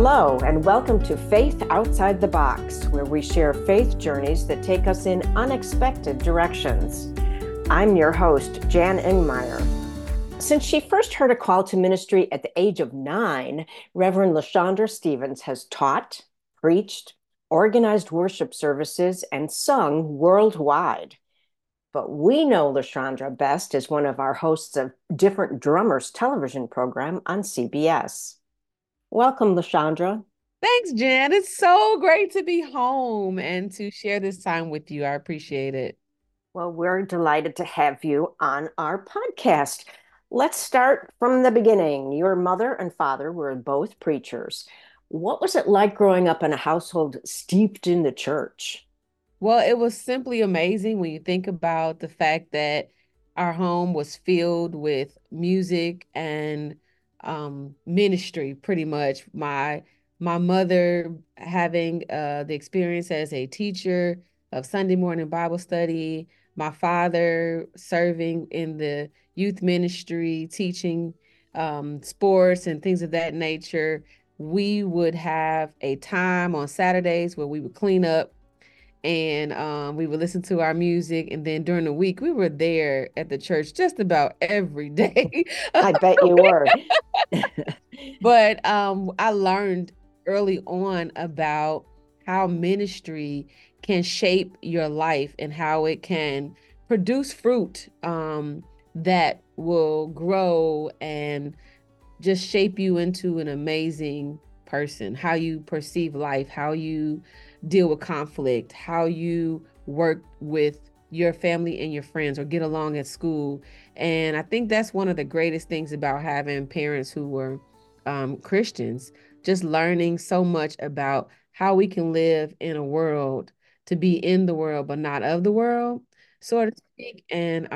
Hello, and welcome to Faith Outside the Box, where we share faith journeys that take us in unexpected directions. I'm your host, Jan Ingmeyer. Since she first heard a call to ministry at the age of 9, Reverend LaShondra Stevens has taught, preached, organized worship services, and sung worldwide. But we know LaShondra best as one of our hosts of Different Drummers television program on CBS. Welcome, LaShondra. Thanks, Jen. It's so great to be home and to share this time with you. I appreciate it. Well, we're delighted to have you on our podcast. Let's start from the beginning. Your mother and father were both preachers. What was it like growing up in a household steeped in the church? Well, it was simply amazing when you think about the fact that our home was filled with music and ministry, pretty much. My mother having the experience as a teacher of Sunday morning Bible study, my father serving in the youth ministry, teaching sports and things of that nature. We would have a time on Saturdays where we would clean up and we would listen to our music. And then during the week, we were there at the church just about every day. I bet you were. But I learned early on about how ministry can shape your life and how it can produce fruit that will grow and just shape you into an amazing person, how you perceive life, how you deal with conflict, how you work with your family and your friends or get along at school. And I think that's one of the greatest things about having parents who were Christians, just learning so much about how we can live in a world to be in the world, but not of the world, so to speak. And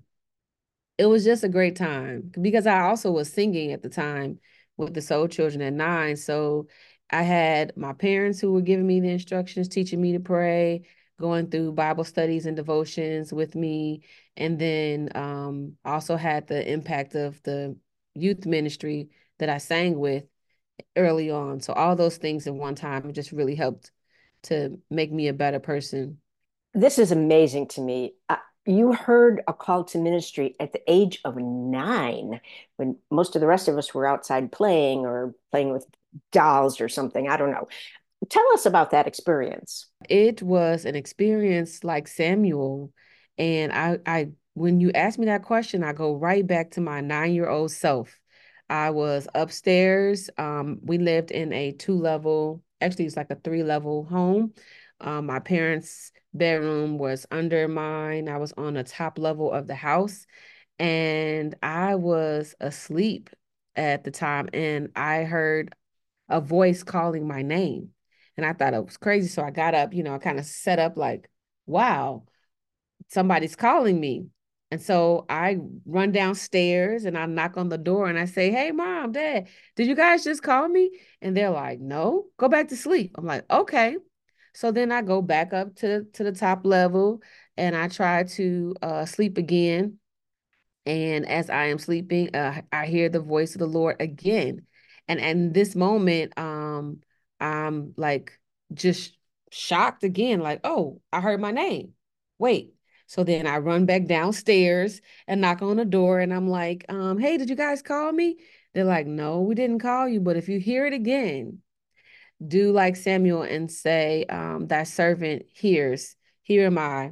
it was just a great time because I also was singing at the time with the Soul Children at 9. So I had my parents who were giving me the instructions, teaching me to pray, going through Bible studies and devotions with me. And then also had the impact of the youth ministry that I sang with early on. So all those things at one time just really helped to make me a better person. This is amazing to me. You heard a call to ministry at the age of 9, when most of the rest of us were outside playing or playing with dolls or something. I don't know. Tell us about that experience. It was an experience like Samuel. And when you ask me that question, I go right back to my 9-year-old self. I was upstairs. We lived in a two-level, actually, it's like a three-level home. My parents' bedroom was under mine. I was on the top level of the house, and I was asleep at the time, and I heard a voice calling my name. And I thought it was crazy. So I got up, I kind of set up like, wow, somebody's calling me. And so I run downstairs and I knock on the door and I say, "Hey, mom, dad, did you guys just call me?" And they're like, "No, go back to sleep." I'm like, "Okay." So then I go back up to the top level and I try to sleep again. And as I am sleeping, I hear the voice of the Lord again. And in this moment, I'm like just shocked again, like, oh, I heard my name. Wait. So then I run back downstairs and knock on the door, and I'm like, hey, did you guys call me? They're like, no, we didn't call you, but if you hear it again, do like Samuel and say, thy servant hears, here am I,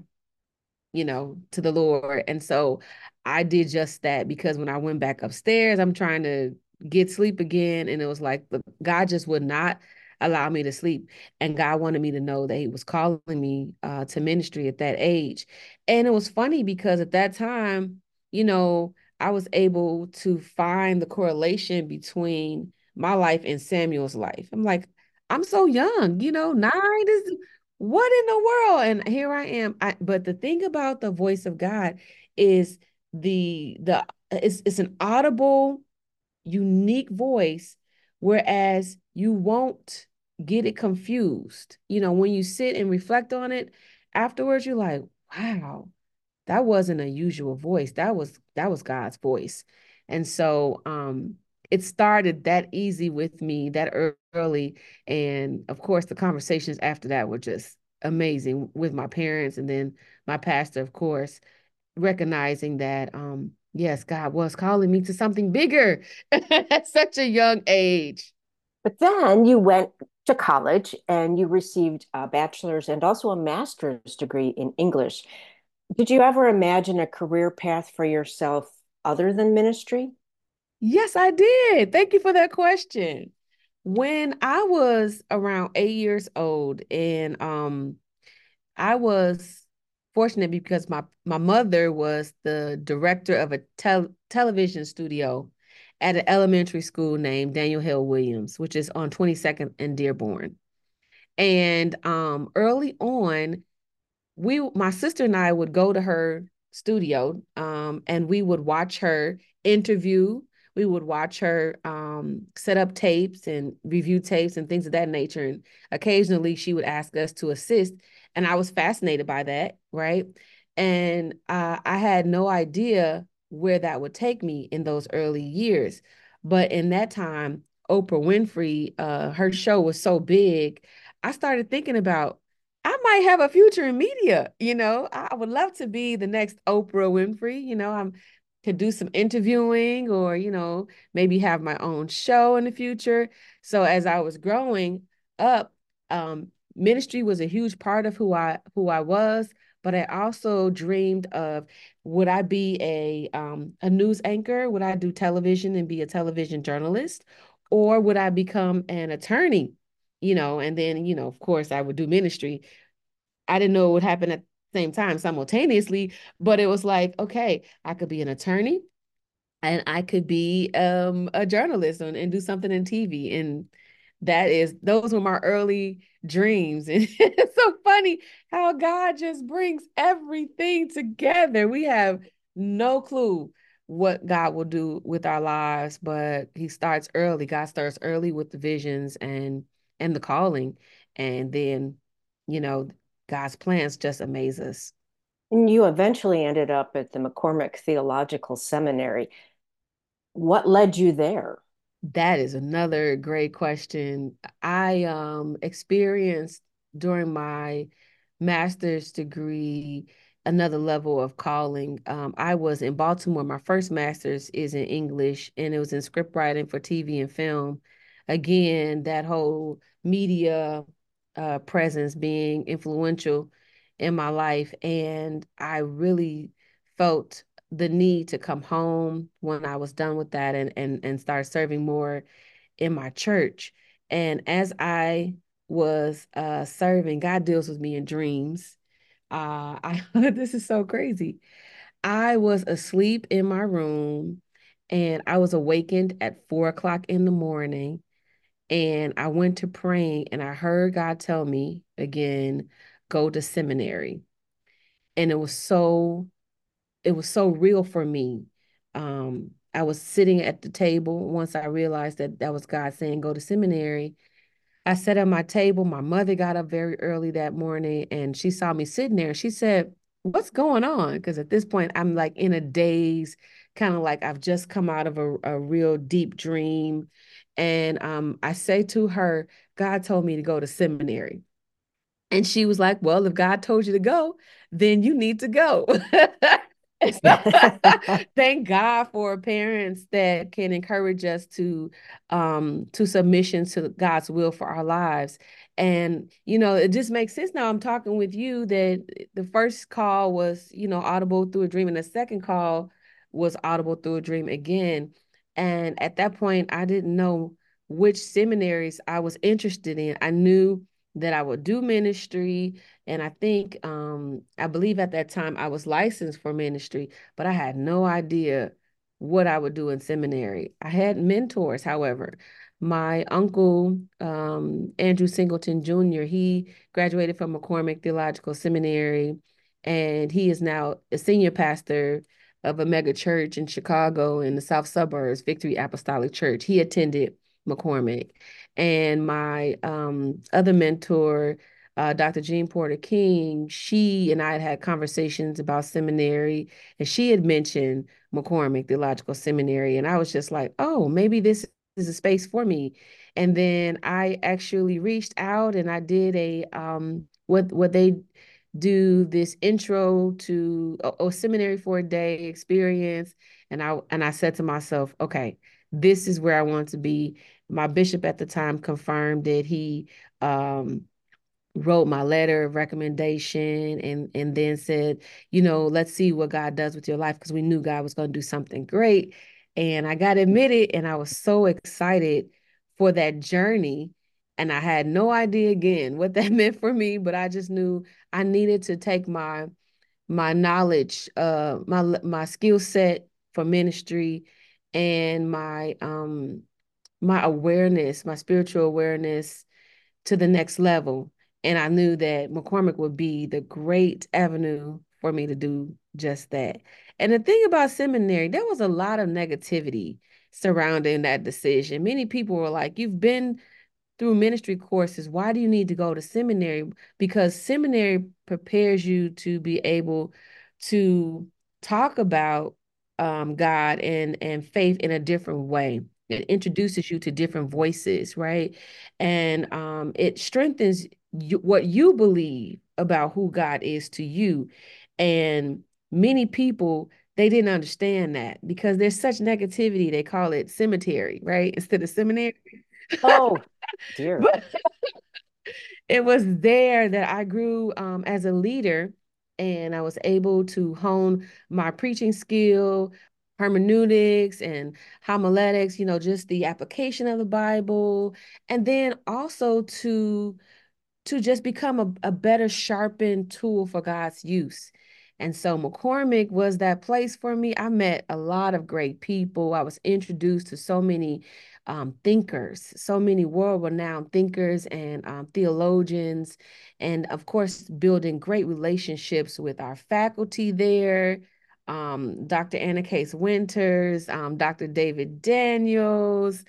to the Lord. And so I did just that because when I went back upstairs, I'm trying to get sleep again. And it was like God just would not allow me to sleep. And God wanted me to know that He was calling me to ministry at that age. And it was funny because at that time, I was able to find the correlation between my life and Samuel's life. I'm like, I'm so young, 9 is what in the world? And here I am. But the thing about the voice of God is the it's an audible, unique voice, whereas you won't get it confused. When you sit and reflect on it afterwards, you're like, wow, that wasn't a usual voice. That was God's voice. And so it started that easy with me that early. And of course, the conversations after that were just amazing with my parents and then my pastor, of course, recognizing that yes, God was calling me to something bigger at such a young age. But then you went to college and you received a bachelor's and also a master's degree in English. Did you ever imagine a career path for yourself other than ministry? Yes, I did. Thank you for that question. When I was around 8 years old, and I was fortunate because my mother was the director of a television studio at an elementary school named Daniel Hill Williams, which is on 22nd and Dearborn. And early on, my sister and I would go to her studio, and we would watch her interview. We would watch her set up tapes and review tapes and things of that nature. And occasionally she would ask us to assist. And I was fascinated by that, right? And I had no idea where that would take me in those early years. But in that time, Oprah Winfrey, her show was so big, I started thinking about I might have a future in media. I would love to be the next Oprah Winfrey. I'm could do some interviewing or, maybe have my own show in the future. So as I was growing up, ministry was a huge part of who I was, but I also dreamed of would I be a news anchor? Would I do television and be a television journalist? Or would I become an attorney? And then, of course, I would do ministry. I didn't know it would happen at the same time simultaneously, but it was like, okay, I could be an attorney and I could be a journalist and do something in TV. And those were my early dreams. And it's so funny how God just brings everything together. We have no clue what God will do with our lives, but he starts early. God starts early with the visions and the calling. And then, you know, God's plans just amaze us. And you eventually ended up at the McCormick Theological Seminary. What led you there? That is another great question. I experienced during my master's degree another level of calling. I was in Baltimore. My first master's is in English, and it was in script writing for TV and film. Again, that whole media presence being influential in my life, and I really felt the need to come home when I was done with that and start serving more in my church. And as I was serving, God deals with me in dreams. I This is so crazy. I was asleep in my room and I was awakened at 4 o'clock in the morning. And I went to praying and I heard God tell me again, go to seminary. And it was so real for me. I was sitting at the table once I realized that that was God saying, go to seminary. I sat at my table. My mother got up very early that morning and she saw me sitting there. She said, what's going on? Because at this point, I'm like in a daze, kind of like I've just come out of a real deep dream. And I say to her, God told me to go to seminary. And she was like, well, if God told you to go, then you need to go. And so, thank God for parents that can encourage us to submission to God's will for our lives. And it just makes sense now. I'm talking with you that the first call was, audible through a dream, and the second call was audible through a dream again. And at that point, I didn't know which seminaries I was interested in. I knew that I would do ministry. And I believe at that time I was licensed for ministry, but I had no idea what I would do in seminary. I had mentors, however. My uncle, Andrew Singleton Jr., he graduated from McCormick Theological Seminary, and he is now a senior pastor of a mega church in Chicago in the South Suburbs, Victory Apostolic Church. He attended McCormick. And my other mentor, Dr. Jean Porter King, she and I had conversations about seminary, and she had mentioned McCormick Theological Seminary. And I was just like, oh, maybe this is a space for me. And then I actually reached out and I did a what they do, this intro to a seminary for a day experience. And I said to myself, okay, this is where I want to be. My bishop at the time confirmed it. He wrote my letter of recommendation and then said, let's see what God does with your life, because we knew God was going to do something great. And I got admitted and I was so excited for that journey. And I had no idea again what that meant for me, but I just knew I needed to take my knowledge, my skill set for ministry and my awareness, my spiritual awareness to the next level. And I knew that McCormick would be the great avenue for me to do just that. And the thing about seminary, there was a lot of negativity surrounding that decision. Many people were like, you've been through ministry courses. Why do you need to go to seminary? Because seminary prepares you to be able to talk about God and faith in a different way. It introduces you to different voices, right? And it strengthens what you believe about who God is to you. And many people, they didn't understand that because there's such negativity. They call it cemetery, right? Instead of seminary. Oh, dear. But it was there that I grew as a leader, and I was able to hone my preaching skill, hermeneutics and homiletics, just the application of the Bible, and then also to just become a better sharpened tool for God's use. And so McCormick was that place for me. I met a lot of great people. I was introduced to so many thinkers, so many world-renowned thinkers and theologians, and of course, building great relationships with our faculty there. Dr. Anna Case Winters, Dr. David Daniels,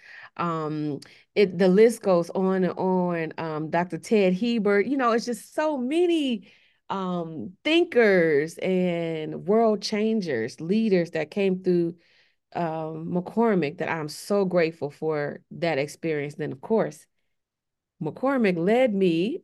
the list goes on and on. Dr. Ted Hebert, it's just so many thinkers and world changers, leaders that came through McCormick, that I'm so grateful for that experience. Then, of course, McCormick led me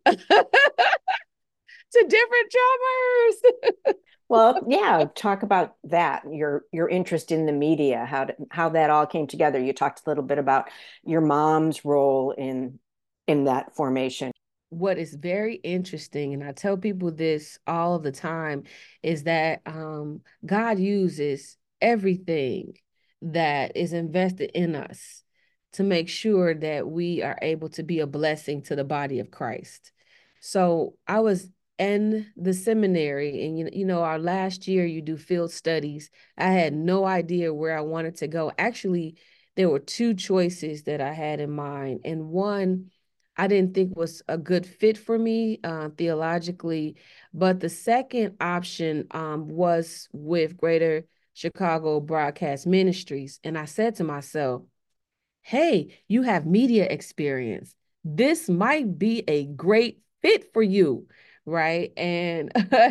to different drummers. Well, yeah, talk about that, your interest in the media, how that all came together. You talked a little bit about your mom's role in that formation. What is very interesting, and I tell people this all the time, is that God uses everything that is invested in us to make sure that we are able to be a blessing to the body of Christ. So I was in the seminary, and our last year you do field studies. I had no idea where I wanted to go. Actually, there were two choices that I had in mind, and one I didn't think was a good fit for me theologically. But the second option was with Greater Chicago Broadcast Ministries. And I said to myself, hey, you have media experience. This might be a great fit for you, right? And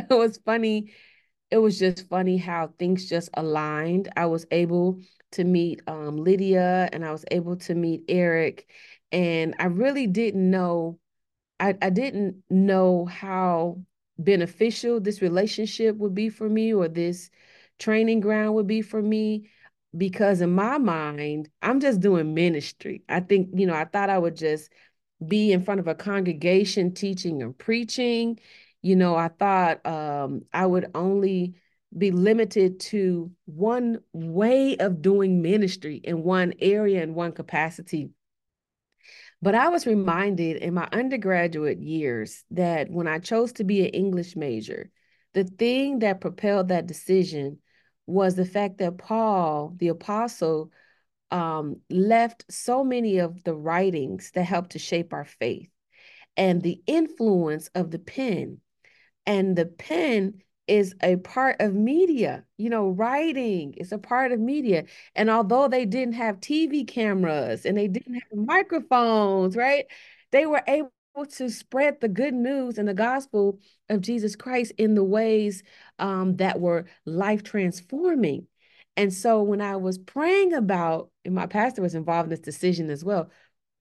it was just funny how things just aligned. I was able to meet Lydia, and I was able to meet Eric. And I really didn't know, I didn't know how beneficial this relationship would be for me, or this training ground would be for me. Because in my mind, I'm just doing ministry. I think, I thought I would just be in front of a congregation teaching and preaching. I thought I would only be limited to one way of doing ministry in one area, in one capacity. But I was reminded in my undergraduate years that when I chose to be an English major, the thing that propelled that decision was the fact that Paul, the apostle, left so many of the writings that helped to shape our faith, and the influence of the pen. And the pen is a part of media. Writing is a part of media. And although they didn't have TV cameras and they didn't have microphones, right? They were able to spread the good news and the gospel of Jesus Christ in the ways that were life transforming. And so when I was praying about, and my pastor was involved in this decision as well,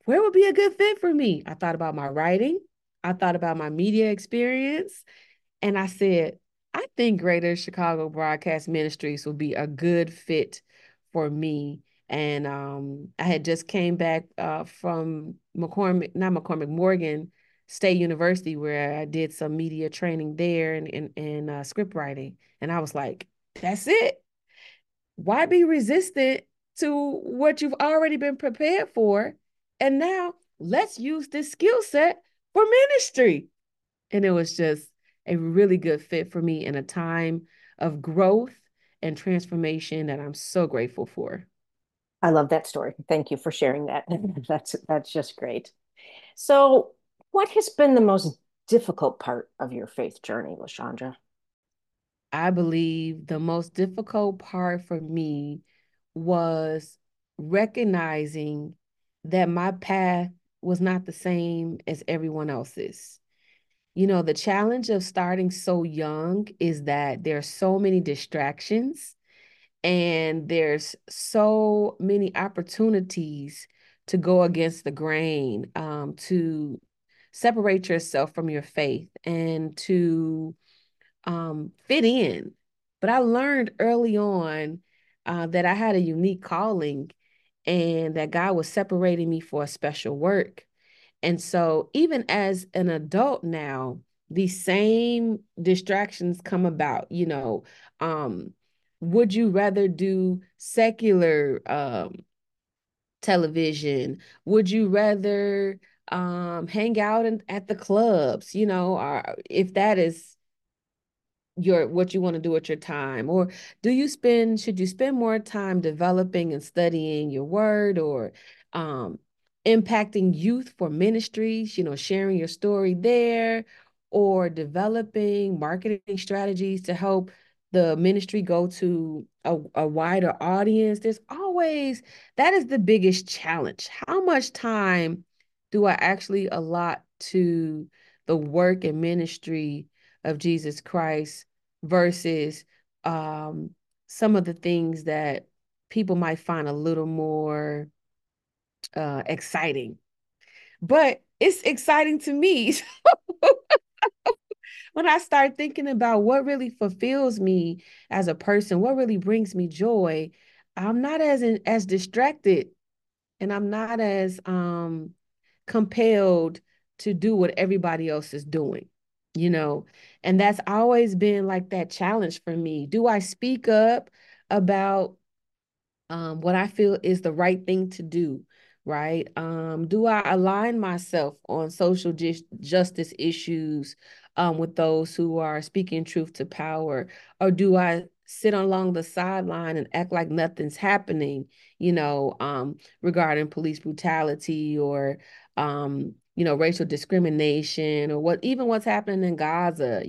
where would be a good fit for me? I thought about my writing, I thought about my media experience, and I said, I think Greater Chicago Broadcast Ministries will be a good fit for me. And I had just came back from McCormick, not McCormick, Morgan State University, where I did some media training there and script writing. And I was like, that's it. Why be resistant to what you've already been prepared for? And now let's use this skill set for ministry. And it was just a really good fit for me in a time of growth and transformation that I'm so grateful for. I love that story. Thank you for sharing that. That's just great. So, what has been the most difficult part of your faith journey, Lashandra? I believe the most difficult part for me was recognizing that my path was not the same as everyone else's. You know, the challenge of starting so young is that there are so many distractions and there's so many opportunities to go against the grain, to separate yourself from your faith and to fit in. But I learned early on that I had a unique calling and that God was separating me for a special work. And so, even as an adult now, these same distractions come about. Would you rather do secular television? Would you rather hang out at the clubs? Or if that is your what you want to do at your time, or should you spend more time developing and studying your word, or um impacting youth for ministries, sharing your story there, or developing marketing strategies to help the ministry go to a wider audience? That is the biggest challenge. How much time do I actually allot to the work and ministry of Jesus Christ versus um, some of the things that people might find a little more exciting. But it's exciting to me when I start thinking about what really fulfills me as a person, what really brings me joy. I'm not as distracted, and I'm not as compelled to do what everybody else is doing, you know? And that's always been like that challenge for me. Do I speak up about what I feel is the right thing to do, right? Do I align myself on social justice issues with those who are speaking truth to power? Or do I sit along the sideline and act like nothing's happening, regarding police brutality or, racial discrimination, or what's happening in Gaza,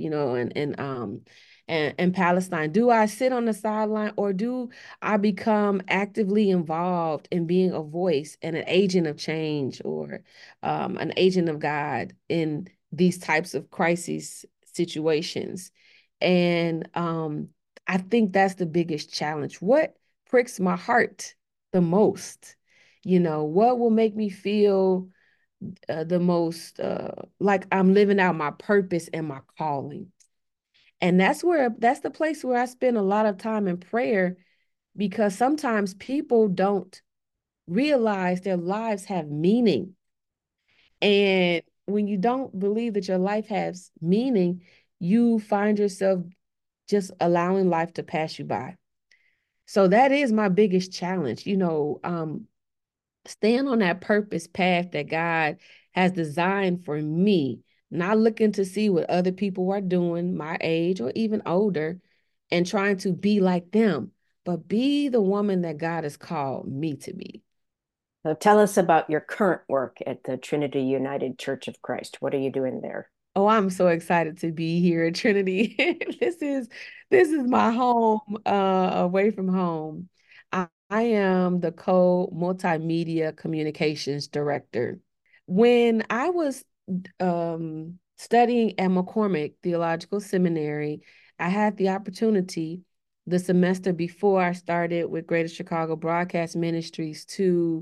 and Palestine? Do I sit on the sideline, or do I become actively involved in being a voice and an agent of change, or an agent of God in these types of crisis situations? And I think that's the biggest challenge. What pricks my heart the most? What will make me feel the most like I'm living out my purpose and my calling? And that's the place where I spend a lot of time in prayer, because sometimes people don't realize their lives have meaning. And when you don't believe that your life has meaning, you find yourself just allowing life to pass you by. So that is my biggest challenge, staying on that purpose path that God has designed for me, not looking to see what other people are doing my age or even older and trying to be like them, but be the woman that God has called me to be. So tell us about your current work at the Trinity United Church of Christ. What are you doing there? Oh, I'm so excited to be here at Trinity. This is my home, away from home. I am the co-multimedia communications director. When I was studying at McCormick Theological Seminary, I had the opportunity the semester before I started with Greater Chicago Broadcast Ministries to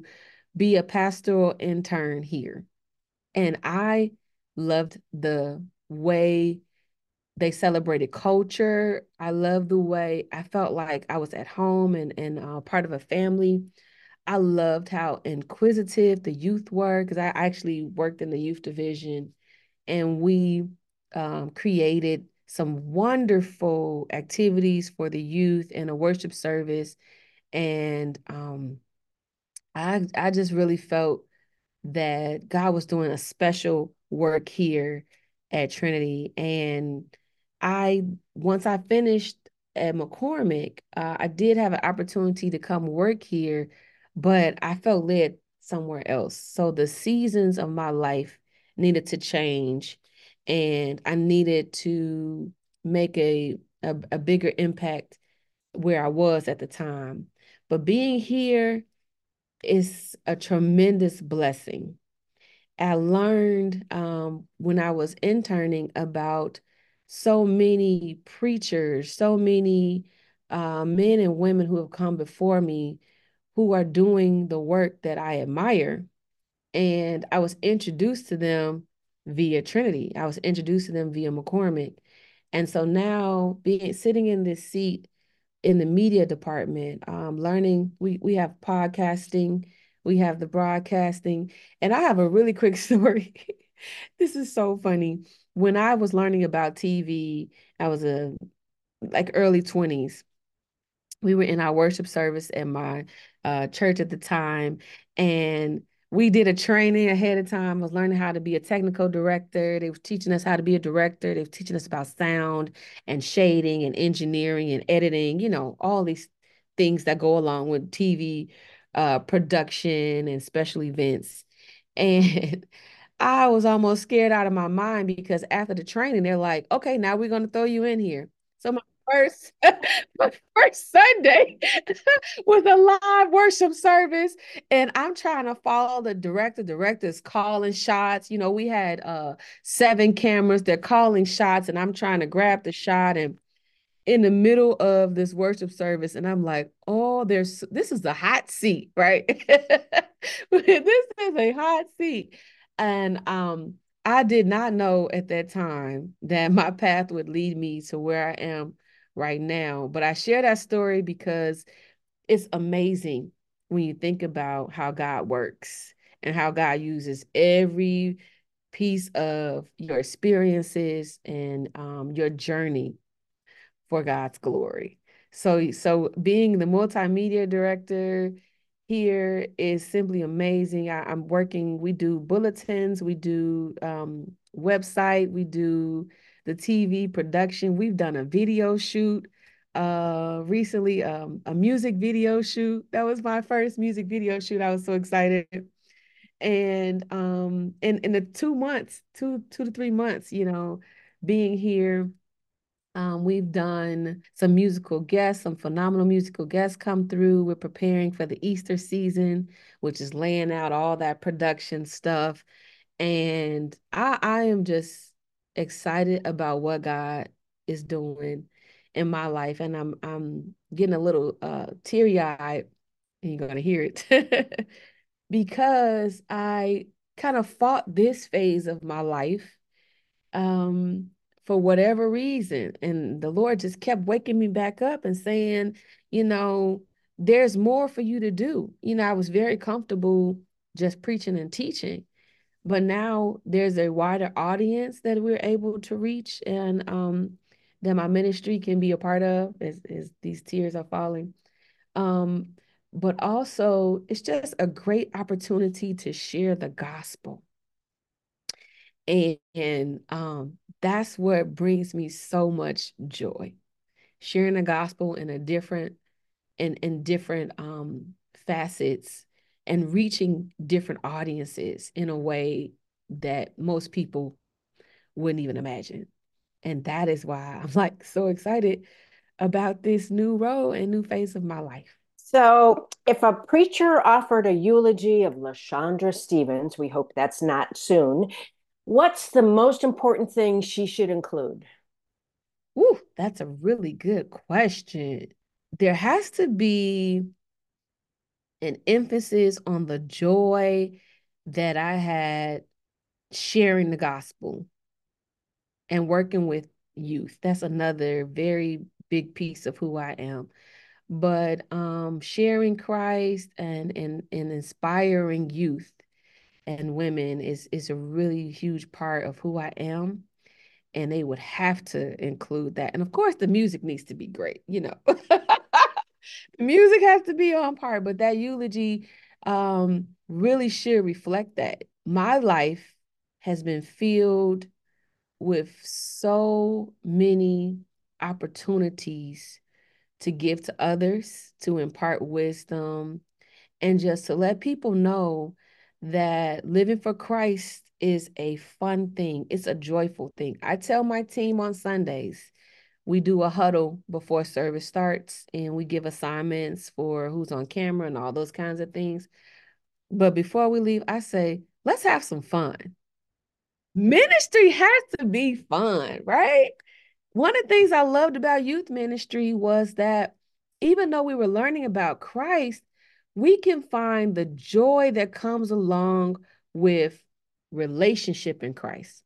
be a pastoral intern here. And I loved the way they celebrated culture. I loved the way I felt like I was at home and part of a family. I loved how inquisitive the youth were because I actually worked in the youth division, and we created some wonderful activities for the youth and a worship service. And I just really felt that God was doing a special work here at Trinity. And I, once I finished at McCormick, I did have an opportunity to come work here, but I felt led somewhere else. So the seasons of my life needed to change, and I needed to make a bigger impact where I was at the time. But being here is a tremendous blessing. I learned when I was interning about so many preachers, so many men and women who have come before me who are doing the work that I admire. And I was introduced to them via Trinity. I was introduced to them via McCormick. And so now being sitting in this seat in the media department, learning. We have podcasting, we have the broadcasting, and I have a really quick story. This is so funny. When I was learning about TV, I was a like early 20s. We were in our worship service at my church at the time, and we did a training ahead of time. I was learning how to be a technical director. They were teaching us how to be a director. They were teaching us about sound and shading and engineering and editing, all these things that go along with TV production and special events. And I was almost scared out of my mind because after the training, they're like, okay, now we're going to throw you in here. So first my first Sunday was a live worship service, and I'm trying to follow the director. Director's calling shots. We had 7 cameras. They're calling shots, and I'm trying to grab the shot and in the middle of this worship service, and I'm like, oh, this is a hot seat, right? This is a hot seat. And I did not know at that time that my path would lead me to where I am right now. But I share that story because it's amazing when you think about how God works and how God uses every piece of your experiences and your journey for God's glory. So being the multimedia director here is simply amazing. I'm working, we do bulletins, we do website, we do the TV production. We've done a video shoot recently, a music video shoot. That was my first music video shoot. I was so excited. And in the 2 months, 2 to 3 months, being here, we've done some musical guests, some phenomenal musical guests come through. We're preparing for the Easter season, which is laying out all that production stuff. And I am just excited about what God is doing in my life. And I'm getting a little teary-eyed, and you're gonna hear it, because I kind of fought this phase of my life um, for whatever reason. And the Lord just kept waking me back up and saying, you know, there's more for you to do. I was very comfortable just preaching and teaching, but now there's a wider audience that we're able to reach, and that my ministry can be a part of as these tears are falling. Um, but also, it's just a great opportunity to share the gospel. And that's what brings me so much joy. Sharing the gospel in a different in different facets and reaching different audiences in a way that most people wouldn't even imagine. And that is why I'm like so excited about this new role and new phase of my life. So, if a preacher offered a eulogy of LaShondra Stevens, we hope that's not soon, what's the most important thing she should include? Ooh, that's a really good question. There has to be an emphasis on the joy that I had sharing the gospel and working with youth. That's another very big piece of who I am. But sharing Christ and inspiring youth and women is a really huge part of who I am. And they would have to include that. And of course, the music needs to be great, you know. The music has to be on par, but that eulogy really should reflect that. My life has been filled with so many opportunities to give to others, to impart wisdom, and just to let people know that living for Christ is a fun thing. It's a joyful thing. I tell my team on Sundays, we do a huddle before service starts and we give assignments for who's on camera and all those kinds of things. But before we leave, I say, let's have some fun. Ministry has to be fun, right? One of the things I loved about youth ministry was that even though we were learning about Christ, we can find the joy that comes along with relationship in Christ.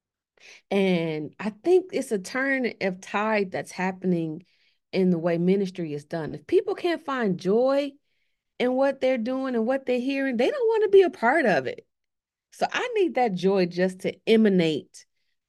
And I think it's a turn of tide that's happening in the way ministry is done. If people can't find joy in what they're doing and what they're hearing, they don't want to be a part of it. So I need that joy just to emanate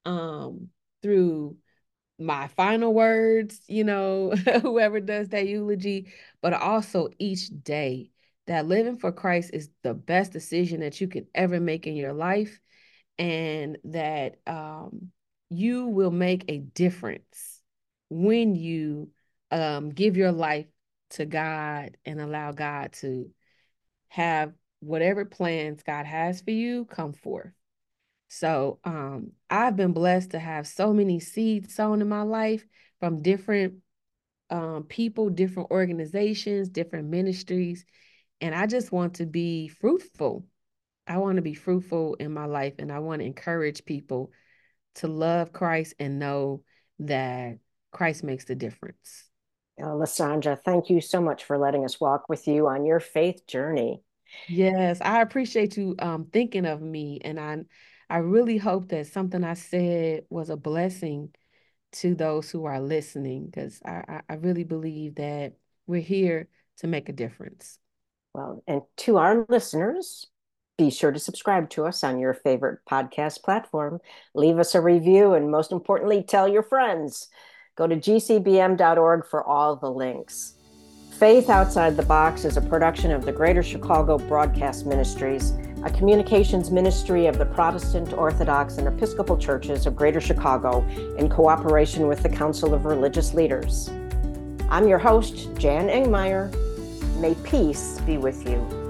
through my final words, you know, whoever does that eulogy, but also each day that living for Christ is the best decision that you can ever make in your life, and that you will make a difference when you give your life to God and allow God to have whatever plans God has for you come forth. So I've been blessed to have so many seeds sown in my life from different people, different organizations, different ministries. And I just want to be fruitful. I want to be fruitful in my life, and I want to encourage people to love Christ and know that Christ makes the difference. Lysandra, thank you so much for letting us walk with you on your faith journey. Yes, I appreciate you thinking of me, and I really hope that something I said was a blessing to those who are listening, because I really believe that we're here to make a difference. Well, and to our listeners, be sure to subscribe to us on your favorite podcast platform. Leave us a review, and most importantly, tell your friends. Go to gcbm.org for all the links. Faith Outside the Box is a production of the Greater Chicago Broadcast Ministries, a communications ministry of the Protestant, Orthodox, and Episcopal churches of Greater Chicago in cooperation with the Council of Religious Leaders. I'm your host, Jan Engmeyer. May peace be with you.